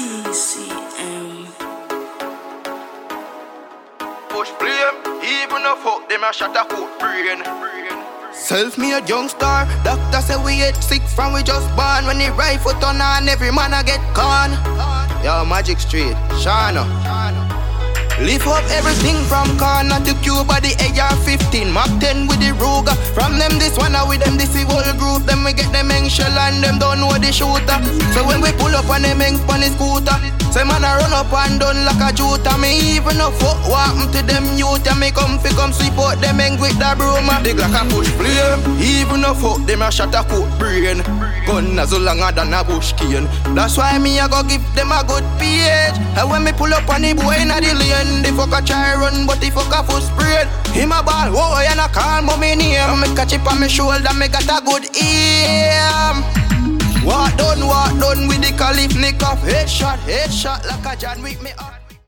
TCM. Push flame, even a fuck them a shot a coat brain. Self-made young star, doctor say we get sick from we just born. When the right foot on and every man a get con. Yo, Magic Street, Shana. Lift up everything from corner to Cuba, the AR-15 Mach 10 with the Ruger. From them this one, now with them this the whole group. Then we get them hang shell and them don't know the shooter. So when we pull up on them hang on the scooter, say man I run up and done like a jooter. Me even no fuck what happen to them youth. And me come sweep out them hang with the broom. Dig like a push flame, even no fuck them a shot a coat brain. Gun as longer than a bush cane. That's why me I go give them a good page. And when me pull up on the boy in the lane, the fuck a try run, but the fuck a full spread. Him a ball, whoa, and I call mommy name. Make a chip on my shoulder, me got a good aim. Walk done with the Kalif Nick off. Headshot like a John Wick me up.